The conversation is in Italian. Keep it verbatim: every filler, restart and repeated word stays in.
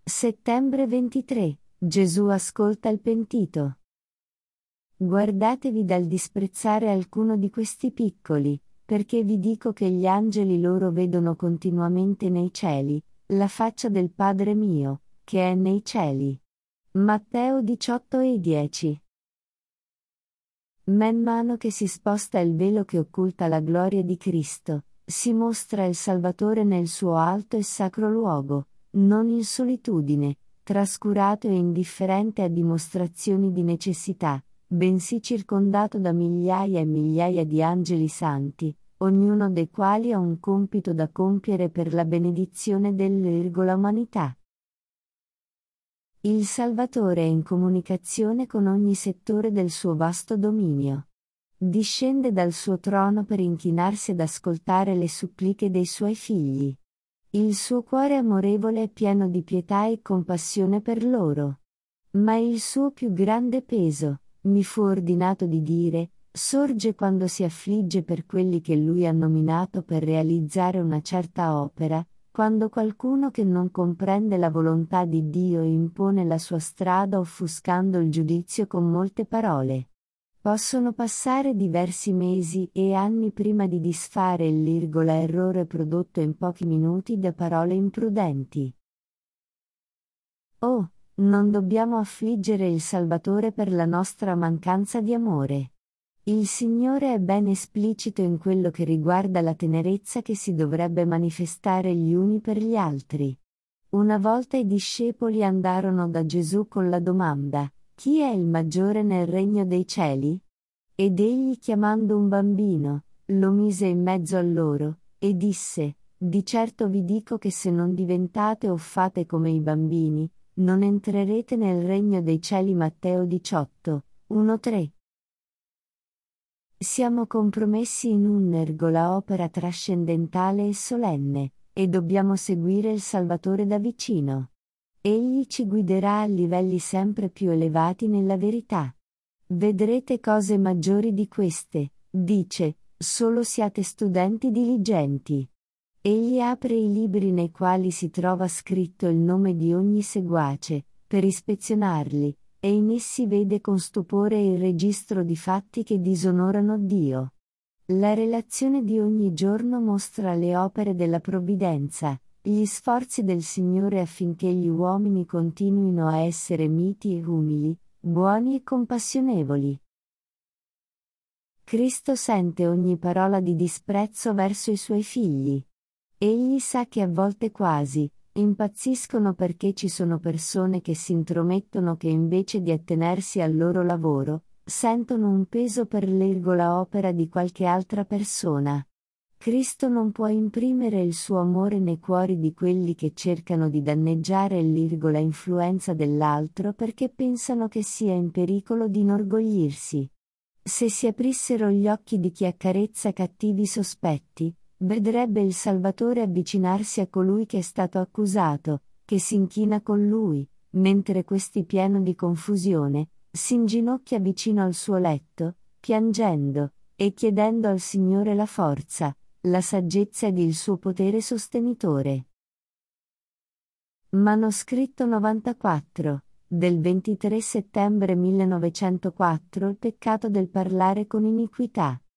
Settembre ventitré. Gesù ascolta il pentito. Guardatevi dal disprezzare alcuno di questi piccoli, perché vi dico che gli angeli loro vedono continuamente nei cieli la faccia del Padre mio, che è nei cieli. Matteo diciotto e dieci. Man mano che si sposta il velo che occulta la gloria di Cristo, si mostra il Salvatore nel suo alto e sacro luogo, non in solitudine, trascurato e indifferente a dimostrazioni di necessità, bensì circondato da migliaia e migliaia di angeli santi, ognuno dei quali ha un compito da compiere per la benedizione dell'ergola umanità. Il Salvatore è in comunicazione con ogni settore del suo vasto dominio. Discende dal suo trono per inchinarsi ad ascoltare le suppliche dei suoi figli. Il suo cuore amorevole è pieno di pietà e compassione per loro. Ma il suo più grande peso, mi fu ordinato di dire, sorge quando si affligge per quelli che lui ha nominato per realizzare una certa opera, quando qualcuno che non comprende la volontà di Dio impone la sua strada offuscando il giudizio con molte parole. Possono passare diversi mesi e anni prima di disfare il l'irgola errore prodotto in pochi minuti da parole imprudenti. Oh, non dobbiamo affliggere il Salvatore per la nostra mancanza di amore. Il Signore è ben esplicito in quello che riguarda la tenerezza che si dovrebbe manifestare gli uni per gli altri. Una volta i discepoli andarono da Gesù con la domanda: chi è il maggiore nel regno dei cieli? Ed egli, chiamando un bambino, lo mise in mezzo a loro, e disse: di certo vi dico che se non diventate o fate come i bambini, non entrerete nel regno dei cieli. Matteo diciotto, uno tre. Siamo compromessi in un'ergola opera trascendentale e solenne, e dobbiamo seguire il Salvatore da vicino. Egli ci guiderà a livelli sempre più elevati nella verità. Vedrete cose maggiori di queste, dice, solo siate studenti diligenti. Egli apre i libri nei quali si trova scritto il nome di ogni seguace, per ispezionarli, e in essi vede con stupore il registro di fatti che disonorano Dio. La relazione di ogni giorno mostra le opere della provvidenza, gli sforzi del Signore affinché gli uomini continuino a essere miti e umili, buoni e compassionevoli. Cristo sente ogni parola di disprezzo verso i suoi figli. Egli sa che a volte quasi impazziscono perché ci sono persone che si intromettono che invece di attenersi al loro lavoro, sentono un peso per l'ergola opera di qualche altra persona. Cristo non può imprimere il suo amore nei cuori di quelli che cercano di danneggiare l'irgola influenza dell'altro perché pensano che sia in pericolo di inorgoglirsi. Se si aprissero gli occhi di chi accarezza cattivi sospetti, vedrebbe il Salvatore avvicinarsi a colui che è stato accusato, che si inchina con lui, mentre questi pieno di confusione, si inginocchia vicino al suo letto, piangendo, e chiedendo al Signore la forza, la saggezza ed il suo potere sostenitore. Manoscritto novantaquattro, del ventitré settembre millenovecentoquattro. Il peccato del parlare con iniquità.